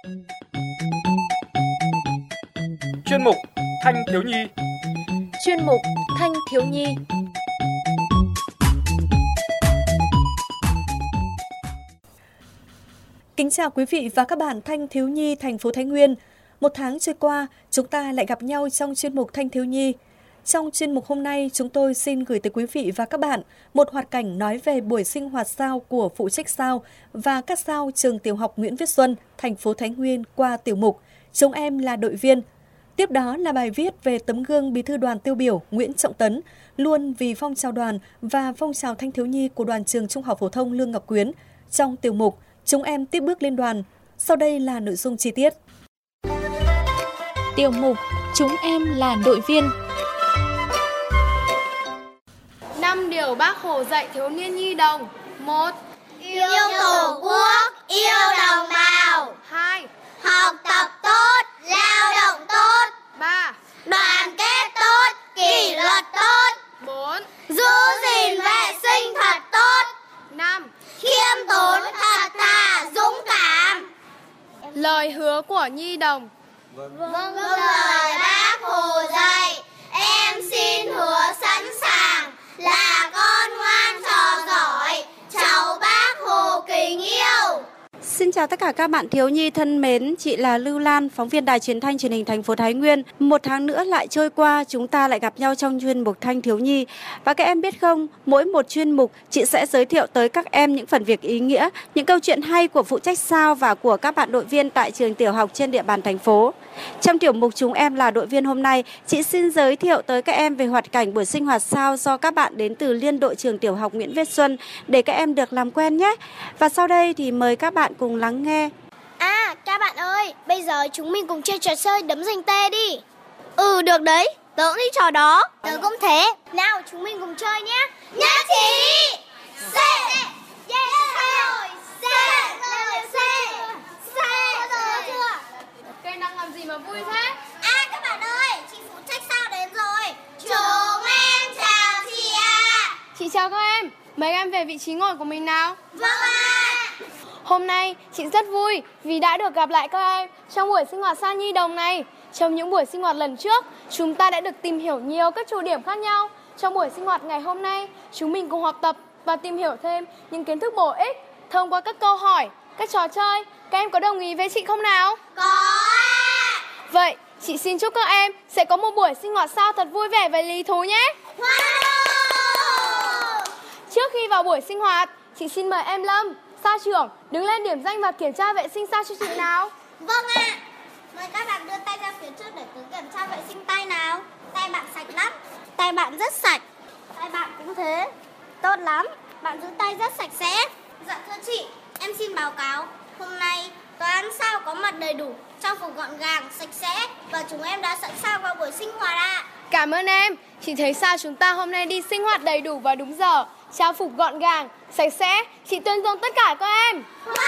Chuyên mục Thanh thiếu nhi. Chuyên mục Thanh thiếu nhi. Kính chào quý vị và các bạn thanh thiếu nhi thành phố Thái Nguyên. Một tháng trôi qua, chúng ta lại gặp nhau trong chuyên mục Thanh thiếu nhi. Trong chuyên mục hôm nay, chúng tôi xin gửi tới quý vị và các bạn một hoạt cảnh nói về buổi sinh hoạt sao của phụ trách sao và các sao trường tiểu học Nguyễn Viết Xuân, thành phố Thái Nguyên qua tiểu mục Chúng em là đội viên. Tiếp đó là bài viết về tấm gương bí thư đoàn tiêu biểu Nguyễn Trọng Tấn, luôn vì phong trào đoàn và phong trào thanh thiếu nhi của đoàn trường Trung học phổ thông Lương Ngọc Quyến trong tiểu mục Chúng em tiếp bước lên đoàn. Sau đây là nội dung chi tiết. Tiểu mục Chúng em là đội viên. 5 điều Bác Hồ dạy thiếu niên nhi đồng. 1. Yêu Tổ quốc, yêu đồng bào. 2. Học tập tốt, lao động tốt. 3. Đoàn kết tốt, kỷ luật tốt. 4. Giữ gìn vệ sinh thật tốt. 5. Khiêm tốn, thật thà, dũng cảm. Lời hứa của nhi đồng. Vâng lời Bác Hồ dạy, em xin hứa sẵn sàng là con ngoan trò giỏi, cháu Bác Hồ kính yêu. Xin chào tất cả các bạn thiếu nhi thân mến, chị là Lưu Lan, phóng viên Đài Truyền thanh Truyền hình thành phố Thái Nguyên. Một tháng nữa lại trôi qua, chúng ta lại gặp nhau trong chuyên mục Thanh thiếu nhi. Và các em biết không, mỗi một chuyên mục chị sẽ giới thiệu tới các em những phần việc ý nghĩa, những câu chuyện hay của phụ trách sao và của các bạn đội viên tại trường tiểu học trên địa bàn thành phố. Trong tiểu mục Chúng em là đội viên hôm nay, chị xin giới thiệu tới các em về hoạt cảnh buổi sinh hoạt sao do các bạn đến từ Liên đội trường tiểu học Nguyễn Viết Xuân để các em được làm quen nhé. Và sau đây thì mời các bạn cùng lắng nghe. Các bạn ơi, bây giờ chúng mình cùng chơi trò chơi đấm giành tê đi. Được đấy, tớ cũng thích trò đó. Tớ cũng thế. Nào, chúng mình cùng chơi nhé. Nhất trí. Các em đang làm gì mà vui thế? Các bạn ơi, chị phụ trách sao đến rồi. Chúng em chào chị ạ. Chị chào các em. Mời các em về vị trí ngồi của mình nào. Vâng ạ. Hôm nay chị rất vui vì đã được gặp lại các em trong buổi sinh hoạt sao nhi đồng này. Trong những buổi sinh hoạt lần trước, chúng ta đã được tìm hiểu nhiều các chủ điểm khác nhau. Trong buổi sinh hoạt ngày hôm nay, chúng mình cùng học tập và tìm hiểu thêm những kiến thức bổ ích thông qua các câu hỏi, các trò chơi. Các em có đồng ý với chị không nào? Có ạ. Vậy, chị xin chúc các em sẽ có một buổi sinh hoạt sao thật vui vẻ và lý thú nhé. Trước khi vào buổi sinh hoạt, chị xin mời em Lâm, sao trưởng, đứng lên điểm danh và kiểm tra vệ sinh sao cho chị nào. Vâng ạ. Mời các bạn đưa tay ra phía trước để tớ kiểm tra vệ sinh tay nào. Tay bạn sạch lắm. Tay bạn rất sạch. Tay bạn cũng thế. Tốt lắm. Bạn giữ tay rất sạch sẽ. Dạ thưa chị, em xin báo cáo. Hôm nay toán sao có mặt đầy đủ, trang phục gọn gàng, sạch sẽ và chúng em đã sẵn sàng vào buổi sinh hoạt ạ. Cảm ơn em. Chị thấy sao chúng ta hôm nay đi sinh hoạt đầy đủ và đúng giờ, trang phục gọn gàng, sạch sẽ. Chị tuyên dương tất cả các em.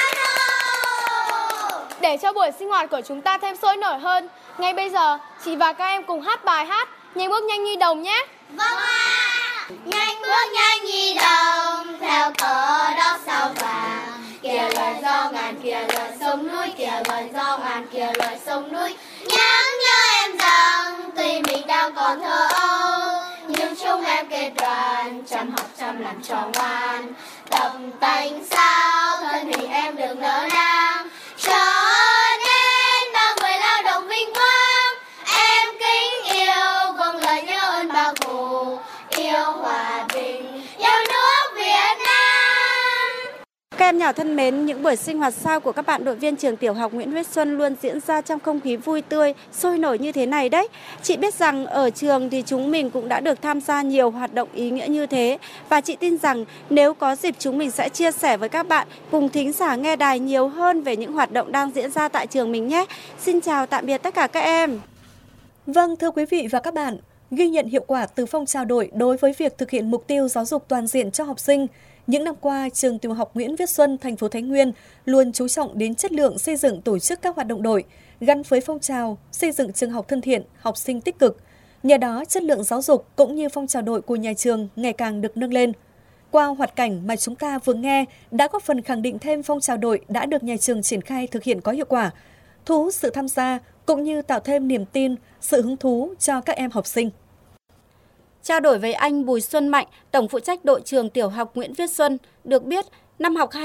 Để cho buổi sinh hoạt của chúng ta thêm sôi nổi hơn, ngay bây giờ chị và các em cùng hát bài hát Nhanh bước nhanh nhi đồng nhé. Vâng ạ. Nhanh bước nhanh nhi đồng, theo cờ đỏ sao vàng. Kìa lời do ngàn, kìa lời sông núi, kìa lời do ngàn, kìa lời sông núi. Nhắc nhớ em rằng tuy mình đang còn thơ ấu, nhưng chúng em kết đoàn, chăm học chăm làm trò ngoan. Tập tành sao thân hình em được nở nang, trở nên bao người lao động vinh quang. Em kính yêu vâng lời nhớ ơn Bác Hồ, yêu hòa bình, yêu nước Việt Nam. Các em nhỏ thân mến, những buổi sinh hoạt sao của các bạn đội viên trường tiểu học Nguyễn Viết Xuân luôn diễn ra trong không khí vui tươi, sôi nổi như thế này đấy. Chị biết rằng ở trường thì chúng mình cũng đã được tham gia nhiều hoạt động ý nghĩa như thế. Và chị tin rằng nếu có dịp chúng mình sẽ chia sẻ với các bạn cùng thính giả nghe đài nhiều hơn về những hoạt động đang diễn ra tại trường mình nhé. Xin chào tạm biệt tất cả các em. Vâng, thưa quý vị và các bạn, ghi nhận hiệu quả từ phong trào đội đối với việc thực hiện mục tiêu giáo dục toàn diện cho học sinh. Những năm qua, trường tiểu học Nguyễn Viết Xuân, thành phố Thái Nguyên luôn chú trọng đến chất lượng xây dựng tổ chức các hoạt động đội, gắn với phong trào xây dựng trường học thân thiện, học sinh tích cực. Nhờ đó, chất lượng giáo dục cũng như phong trào đội của nhà trường ngày càng được nâng lên. Qua hoạt cảnh mà chúng ta vừa nghe đã góp phần khẳng định thêm phong trào đội đã được nhà trường triển khai thực hiện có hiệu quả. thu hút sự tham gia cũng như tạo thêm niềm tin, sự hứng thú cho các em học sinh. Trao đổi với anh Bùi Xuân Mạnh, Tổng phụ trách đội trường tiểu học Nguyễn Viết Xuân, được biết, năm học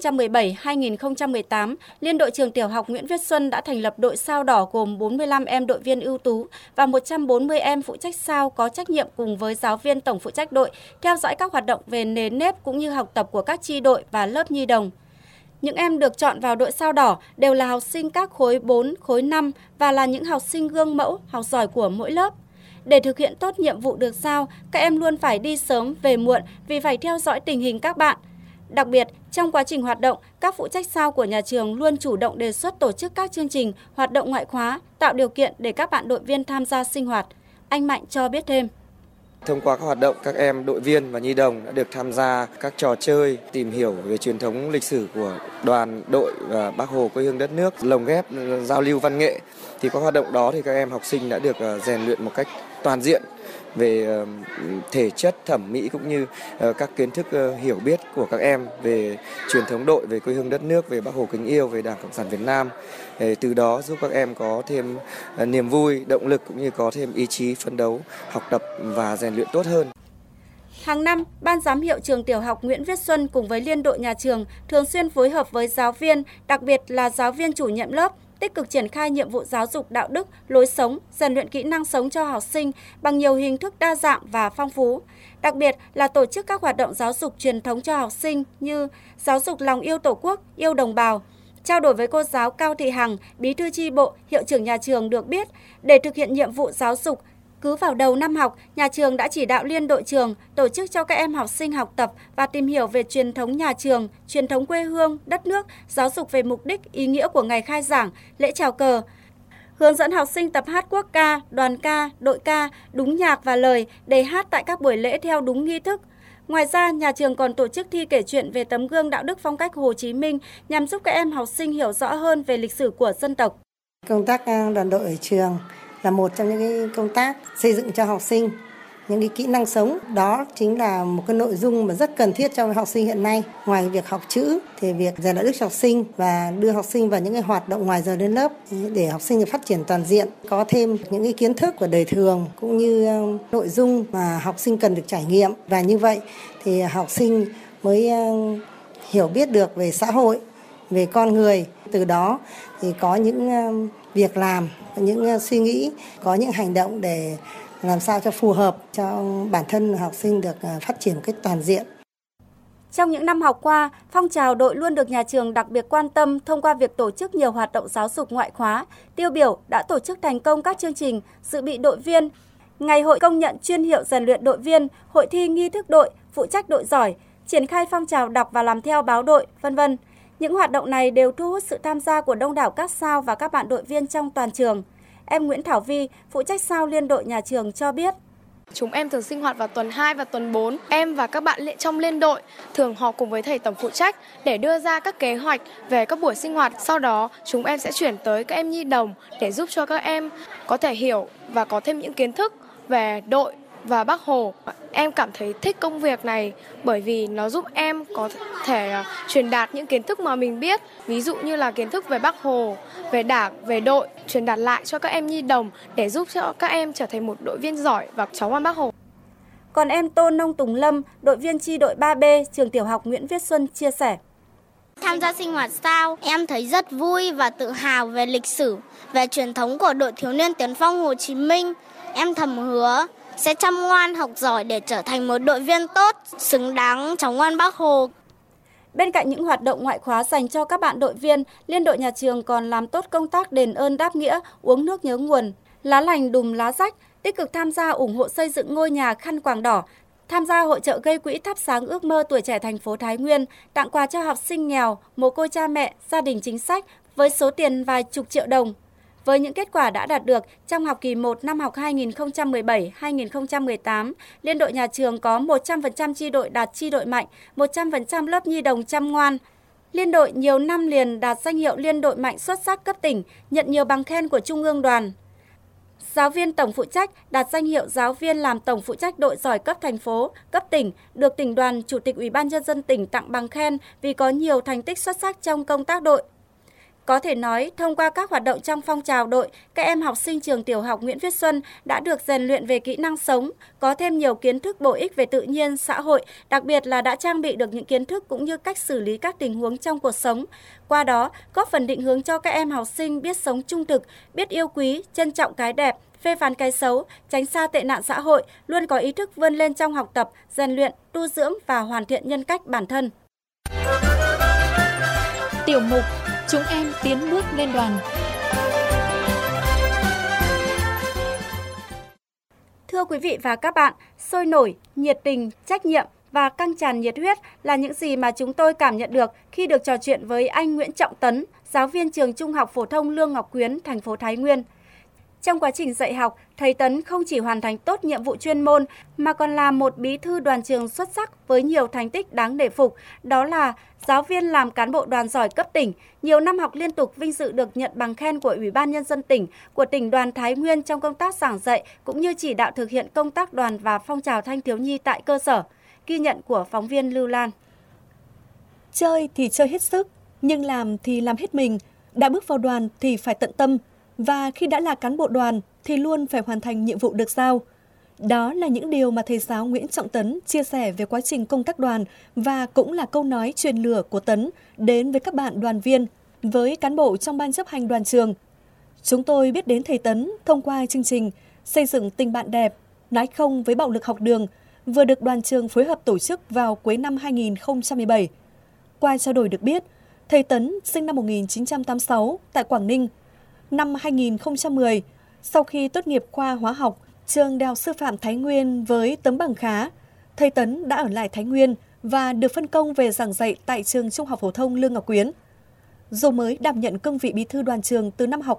2017-2018, Liên đội trường tiểu học Nguyễn Viết Xuân đã thành lập đội sao đỏ gồm 45 em đội viên ưu tú và 140 em phụ trách sao có trách nhiệm cùng với giáo viên tổng phụ trách đội, theo dõi các hoạt động về nền nếp cũng như học tập của các chi đội và lớp nhi đồng. Những em được chọn vào đội sao đỏ đều là học sinh các khối 4, khối 5 và là những học sinh gương mẫu, học giỏi của mỗi lớp. Để thực hiện tốt nhiệm vụ được giao, các em luôn phải đi sớm về muộn vì phải theo dõi tình hình các bạn. Đặc biệt, trong quá trình hoạt động, các phụ trách sao của nhà trường luôn chủ động đề xuất tổ chức các chương trình, hoạt động ngoại khóa, tạo điều kiện để các bạn đội viên tham gia sinh hoạt. Anh Mạnh cho biết thêm. Thông qua các hoạt động, các em đội viên và nhi đồng đã được tham gia các trò chơi, tìm hiểu về truyền thống lịch sử của đoàn, đội và Bác Hồ quê hương đất nước, lồng ghép giao lưu văn nghệ. Thì qua hoạt động đó thì các em học sinh đã được rèn luyện một cách toàn diện về thể chất, thẩm mỹ cũng như các kiến thức hiểu biết của các em về truyền thống đội, về quê hương đất nước, về Bác Hồ kính yêu, về Đảng Cộng sản Việt Nam. Từ đó giúp các em có thêm niềm vui, động lực cũng như có thêm ý chí phấn đấu, học tập và rèn luyện tốt hơn. Hàng năm, Ban giám hiệu trường tiểu học Nguyễn Viết Xuân cùng với liên đội nhà trường thường xuyên phối hợp với giáo viên, đặc biệt là giáo viên chủ nhiệm lớp, tích cực triển khai nhiệm vụ giáo dục đạo đức, lối sống, rèn luyện kỹ năng sống cho học sinh bằng nhiều hình thức đa dạng và phong phú. Đặc biệt là tổ chức các hoạt động giáo dục truyền thống cho học sinh như giáo dục lòng yêu Tổ quốc, yêu đồng bào. Trao đổi với cô giáo Cao Thị Hằng, bí thư chi bộ, hiệu trưởng nhà trường được biết, để thực hiện nhiệm vụ giáo dục, cứ vào đầu năm học, nhà trường đã chỉ đạo liên đội trường tổ chức cho các em học sinh học tập và tìm hiểu về truyền thống nhà trường, truyền thống quê hương, đất nước, giáo dục về mục đích, ý nghĩa của ngày khai giảng, lễ chào cờ. Hướng dẫn học sinh tập hát quốc ca, đoàn ca, đội ca, đúng nhạc và lời để hát tại các buổi lễ theo đúng nghi thức. Ngoài ra, nhà trường còn tổ chức thi kể chuyện về tấm gương đạo đức phong cách Hồ Chí Minh nhằm giúp các em học sinh hiểu rõ hơn về lịch sử của dân tộc. Công tác đoàn đội ở trường là một trong những cái công tác xây dựng cho học sinh những cái kỹ năng sống. Đó chính là một cái nội dung mà rất cần thiết cho học sinh hiện nay. Ngoài việc học chữ thì việc rèn đạo đức cho học sinh và đưa học sinh vào những cái hoạt động ngoài giờ lên lớp để học sinh phát triển toàn diện, có thêm những cái kiến thức của đời thường cũng như nội dung mà học sinh cần được trải nghiệm. Và như vậy thì học sinh mới hiểu biết được về xã hội, về con người. Từ đó thì có những việc làm, những suy nghĩ, có những hành động để làm sao cho phù hợp cho bản thân học sinh được phát triển một cách toàn diện. Trong những năm học qua, phong trào đội luôn được nhà trường đặc biệt quan tâm thông qua việc tổ chức nhiều hoạt động giáo dục ngoại khóa. Tiêu biểu đã tổ chức thành công các chương trình dự bị đội viên, ngày hội công nhận chuyên hiệu rèn luyện đội viên, hội thi nghi thức đội, phụ trách đội giỏi, triển khai phong trào đọc và làm theo báo đội, v.v. Những hoạt động này đều thu hút sự tham gia của đông đảo các sao và các bạn đội viên trong toàn trường. Em Nguyễn Thảo Vi, phụ trách sao liên đội nhà trường cho biết. Chúng em thường sinh hoạt vào tuần 2 và tuần 4. Em và các bạn trong liên đội thường họp cùng với thầy tổng phụ trách để đưa ra các kế hoạch về các buổi sinh hoạt. Sau đó, chúng em sẽ chuyển tới các em nhi đồng để giúp cho các em có thể hiểu và có thêm những kiến thức về đội và Bác Hồ. Em cảm thấy thích công việc này bởi vì nó giúp em có thể truyền đạt những kiến thức mà mình biết. Ví dụ như là kiến thức về Bác Hồ, về Đảng, về đội, truyền đạt lại cho các em nhi đồng để giúp cho các em trở thành một đội viên giỏi và cháu ngoan Bác Hồ. Còn em Tô Nông Tùng Lâm, đội viên chi đội 3B, trường tiểu học Nguyễn Viết Xuân chia sẻ. Tham gia sinh hoạt sao, em thấy rất vui và tự hào về lịch sử, về truyền thống của đội thiếu niên tiền phong Hồ Chí Minh. Em thầm hứa sẽ chăm ngoan học giỏi để trở thành một đội viên tốt, xứng đáng cháu ngoan Bác Hồ. Bên cạnh những hoạt động ngoại khóa dành cho các bạn đội viên, liên đội nhà trường còn làm tốt công tác đền ơn đáp nghĩa, uống nước nhớ nguồn, lá lành đùm lá rách, tích cực tham gia ủng hộ xây dựng ngôi nhà khăn quàng đỏ, tham gia hội chợ gây quỹ thắp sáng ước mơ tuổi trẻ thành phố Thái Nguyên, tặng quà cho học sinh nghèo, mồ côi cha mẹ, gia đình chính sách với số tiền vài chục triệu đồng. Với những kết quả đã đạt được trong học kỳ 1 năm học 2017-2018, liên đội nhà trường có 100% chi đội đạt chi đội mạnh, 100% lớp nhi đồng chăm ngoan. Liên đội nhiều năm liền đạt danh hiệu liên đội mạnh xuất sắc cấp tỉnh, nhận nhiều bằng khen của Trung ương Đoàn. Giáo viên tổng phụ trách đạt danh hiệu giáo viên làm tổng phụ trách đội giỏi cấp thành phố, cấp tỉnh, được tỉnh đoàn, Chủ tịch Ủy ban Nhân dân tỉnh tặng bằng khen vì có nhiều thành tích xuất sắc trong công tác đội. Có thể nói, thông qua các hoạt động trong phong trào đội, các em học sinh trường tiểu học Nguyễn Viết Xuân đã được rèn luyện về kỹ năng sống, có thêm nhiều kiến thức bổ ích về tự nhiên, xã hội, đặc biệt là đã trang bị được những kiến thức cũng như cách xử lý các tình huống trong cuộc sống. Qua đó, góp phần định hướng cho các em học sinh biết sống trung thực, biết yêu quý, trân trọng cái đẹp, phê phán cái xấu, tránh xa tệ nạn xã hội, luôn có ý thức vươn lên trong học tập, rèn luyện, tu dưỡng và hoàn thiện nhân cách bản thân. Tiểu mục Chúng em tiến bước lên đoàn. Thưa quý vị và các bạn, sôi nổi, nhiệt tình, trách nhiệm và căng tràn nhiệt huyết là những gì mà chúng tôi cảm nhận được khi được trò chuyện với anh Nguyễn Trọng Tấn, giáo viên trường Trung học phổ thông Lương Ngọc Quyến, thành phố Thái Nguyên. Trong quá trình dạy học, thầy Tấn không chỉ hoàn thành tốt nhiệm vụ chuyên môn mà còn là một bí thư đoàn trường xuất sắc với nhiều thành tích đáng nể phục, đó là giáo viên làm cán bộ đoàn giỏi cấp tỉnh, nhiều năm học liên tục vinh dự được nhận bằng khen của Ủy ban Nhân dân tỉnh, của tỉnh đoàn Thái Nguyên trong công tác giảng dạy cũng như chỉ đạo thực hiện công tác đoàn và phong trào thanh thiếu nhi tại cơ sở. Ghi nhận của phóng viên Lưu Lan. Chơi thì chơi hết sức, nhưng làm thì làm hết mình, đã bước vào đoàn thì phải tận tâm. Và khi đã là cán bộ đoàn thì luôn phải hoàn thành nhiệm vụ được giao. Đó là những điều mà thầy giáo Nguyễn Trọng Tấn chia sẻ về quá trình công tác đoàn và cũng là câu nói truyền lửa của Tấn đến với các bạn đoàn viên, với cán bộ trong ban chấp hành đoàn trường. Chúng tôi biết đến thầy Tấn thông qua chương trình Xây dựng tình bạn đẹp, nói không với bạo lực học đường, vừa được đoàn trường phối hợp tổ chức vào cuối năm 2017. Qua trao đổi được biết, thầy Tấn sinh năm 1986 tại Quảng Ninh. Năm 2010, sau khi tốt nghiệp khoa hóa học, trường Đại học Sư phạm Thái Nguyên với tấm bằng khá, thầy Tấn đã ở lại Thái Nguyên và được phân công về giảng dạy tại trường Trung học phổ thông Lương Ngọc Quyến. Dù mới đảm nhận cương vị bí thư đoàn trường từ năm học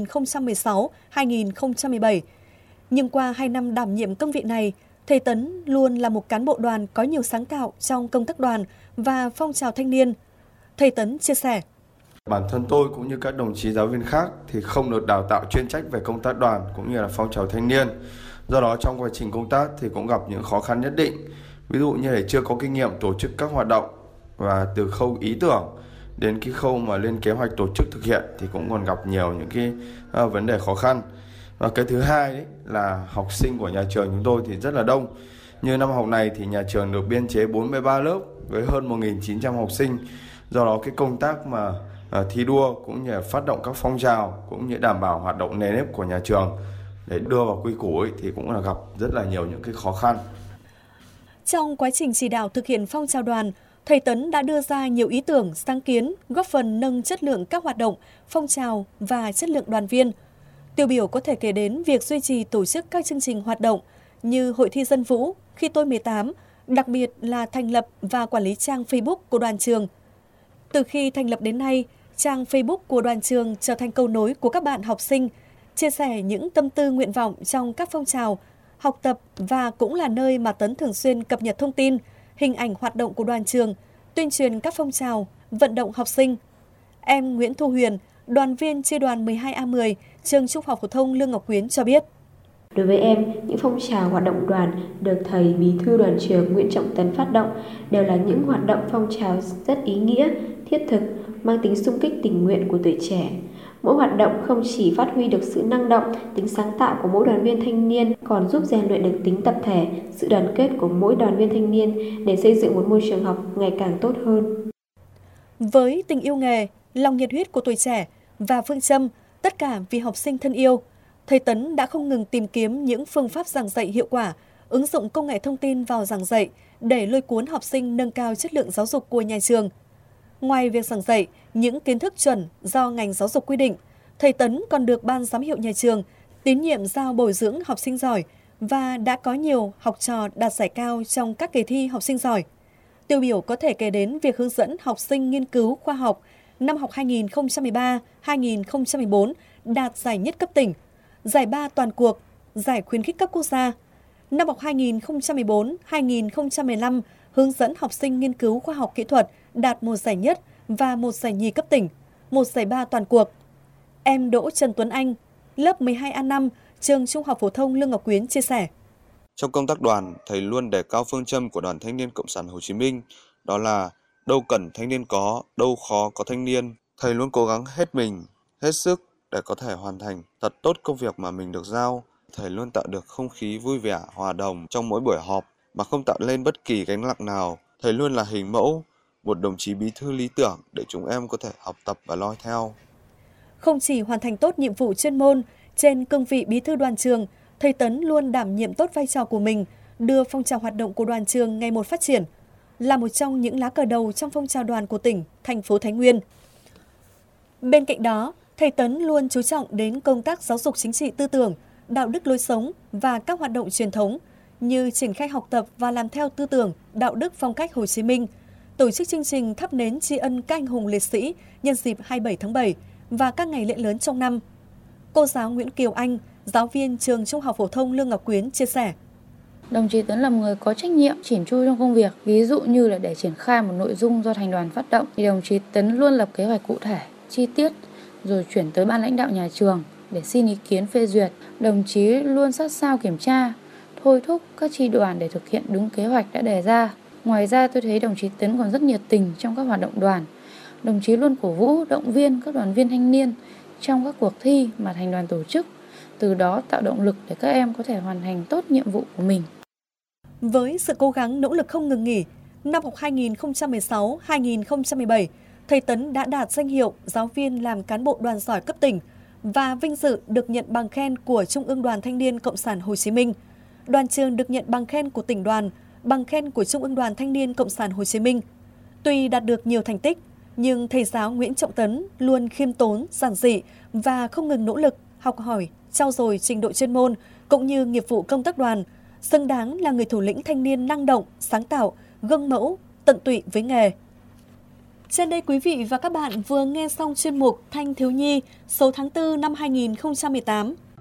2016-2017, nhưng qua 2 năm đảm nhiệm cương vị này, thầy Tấn luôn là một cán bộ đoàn có nhiều sáng tạo trong công tác đoàn và phong trào thanh niên. Thầy Tấn chia sẻ: Bản thân tôi cũng như các đồng chí giáo viên khác thì không được đào tạo chuyên trách về công tác đoàn cũng như là phong trào thanh niên. Do đó trong quá trình công tác thì cũng gặp những khó khăn nhất định. Ví dụ như là chưa có kinh nghiệm tổ chức các hoạt động, và từ khâu ý tưởng đến cái khâu mà lên kế hoạch tổ chức thực hiện thì cũng còn gặp nhiều những cái vấn đề khó khăn. Và cái thứ hai đấy là học sinh của nhà trường chúng tôi thì rất là đông. Như năm học này thì nhà trường được biên chế 43 lớp với hơn 1.900 học sinh. Do đó cái công tác mà thi đua cũng như phát động các phong trào cũng như đảm bảo hoạt động nề nếp của nhà trường để đưa vào quy củ ấy, thì cũng là gặp rất là nhiều những cái khó khăn. Trong quá trình chỉ đạo thực hiện phong trào đoàn, thầy Tấn đã đưa ra nhiều ý tưởng, sáng kiến góp phần nâng chất lượng các hoạt động, phong trào và chất lượng đoàn viên. Tiêu biểu có thể kể đến việc duy trì tổ chức các chương trình hoạt động như hội thi dân vũ khi tôi 18, đặc biệt là thành lập và quản lý trang Facebook của đoàn trường. Từ khi thành lập đến nay, trang Facebook của đoàn trường trở thành cầu nối của các bạn học sinh, chia sẻ những tâm tư nguyện vọng trong các phong trào, học tập và cũng là nơi mà Tấn thường xuyên cập nhật thông tin, hình ảnh hoạt động của đoàn trường, tuyên truyền các phong trào, vận động học sinh. Em Nguyễn Thu Huyền, đoàn viên chi đoàn 12A10, trường Trung học phổ thông Lương Ngọc Quyến cho biết. Đối với em, những phong trào hoạt động đoàn được thầy bí thư đoàn trường Nguyễn Trọng Tấn phát động đều là những hoạt động phong trào rất ý nghĩa, thiết thực, mang tính xung kích tình nguyện của tuổi trẻ. Mỗi hoạt động không chỉ phát huy được sự năng động, tính sáng tạo của mỗi đoàn viên thanh niên, còn giúp rèn luyện được tính tập thể, sự đoàn kết của mỗi đoàn viên thanh niên để xây dựng một môi trường học ngày càng tốt hơn. Với tình yêu nghề, lòng nhiệt huyết của tuổi trẻ và phương châm tất cả vì học sinh thân yêu, thầy Tấn đã không ngừng tìm kiếm những phương pháp giảng dạy hiệu quả, ứng dụng công nghệ thông tin vào giảng dạy để lôi cuốn học sinh nâng cao chất lượng giáo dục của nhà trường. Ngoài việc giảng dạy những kiến thức chuẩn do ngành giáo dục quy định, thầy Tấn còn được ban giám hiệu nhà trường tín nhiệm giao bồi dưỡng học sinh giỏi và đã có nhiều học trò đạt giải cao trong các kỳ thi học sinh giỏi. Tiêu biểu có thể kể đến việc hướng dẫn học sinh nghiên cứu khoa học năm học 2013-2014 đạt giải nhất cấp tỉnh, giải 3 toàn cuộc, giải khuyến khích cấp quốc gia. Năm học 2014-2015 hướng dẫn học sinh nghiên cứu khoa học kỹ thuật đạt 1 giải nhất và 1 giải nhì cấp tỉnh, 1 giải 3 toàn cuộc. Em Đỗ Trần Tuấn Anh, lớp 12A5, trường Trung học phổ thông Lương Ngọc Quyến chia sẻ. Trong công tác đoàn, thầy luôn đề cao phương châm của Đoàn Thanh niên Cộng sản Hồ Chí Minh, đó là đâu cần thanh niên có, đâu khó có thanh niên. Thầy luôn cố gắng hết mình, hết sức để có thể hoàn thành thật tốt công việc mà mình được giao. Thầy luôn tạo được không khí vui vẻ, hòa đồng trong mỗi buổi họp mà không tạo lên bất kỳ gánh nặng nào. Thầy luôn là hình mẫu, một đồng chí bí thư lý tưởng để chúng em có thể học tập và noi theo. Không chỉ hoàn thành tốt nhiệm vụ chuyên môn, trên cương vị bí thư đoàn trường, thầy Tấn luôn đảm nhiệm tốt vai trò của mình, đưa phong trào hoạt động của đoàn trường ngày một phát triển, là một trong những lá cờ đầu trong phong trào đoàn của tỉnh, thành phố Thái Nguyên. Bên cạnh đó, thầy Tấn luôn chú trọng đến công tác giáo dục chính trị tư tưởng, đạo đức lối sống và các hoạt động truyền thống như triển khai học tập và làm theo tư tưởng, đạo đức phong cách Hồ Chí Minh, tổ chức chương trình thắp nến tri ân các anh hùng liệt sĩ nhân dịp 27 tháng 7 và các ngày lễ lớn trong năm. Cô giáo Nguyễn Kiều Anh, giáo viên trường Trung học phổ thông Lương Ngọc Quyến chia sẻ. Đồng chí Tấn là một người có trách nhiệm, chỉn chu trong công việc. Ví dụ như là để triển khai một nội dung do thành đoàn phát động, thì đồng chí Tấn luôn lập kế hoạch cụ thể, chi tiết, rồi chuyển tới ban lãnh đạo nhà trường để xin ý kiến phê duyệt. Đồng chí luôn sát sao kiểm tra, thôi thúc các chi đoàn để thực hiện đúng kế hoạch đã đề ra. Ngoài ra tôi thấy đồng chí Tấn còn rất nhiệt tình trong các hoạt động đoàn. Đồng chí luôn cổ vũ, động viên các đoàn viên thanh niên trong các cuộc thi mà thành đoàn tổ chức, từ đó tạo động lực để các em có thể hoàn thành tốt nhiệm vụ của mình. Với sự cố gắng nỗ lực không ngừng nghỉ, năm học 2016-2017, thầy Tấn đã đạt danh hiệu giáo viên làm cán bộ đoàn giỏi cấp tỉnh và vinh dự được nhận bằng khen của Trung ương Đoàn Thanh niên Cộng sản Hồ Chí Minh. Đoàn trường được nhận bằng khen của tỉnh đoàn, bằng khen của Trung ương Đoàn Thanh niên Cộng sản Hồ Chí Minh. Tuy đạt được nhiều thành tích, nhưng thầy giáo Nguyễn Trọng Tấn luôn khiêm tốn, giản dị và không ngừng nỗ lực, học hỏi, trau dồi trình độ chuyên môn cũng như nghiệp vụ công tác đoàn, xứng đáng là người thủ lĩnh thanh niên năng động, sáng tạo, gương mẫu, tận tụy với nghề. Trên đây quý vị và các bạn vừa nghe xong chuyên mục Thanh thiếu nhi số tháng 4 năm 2018.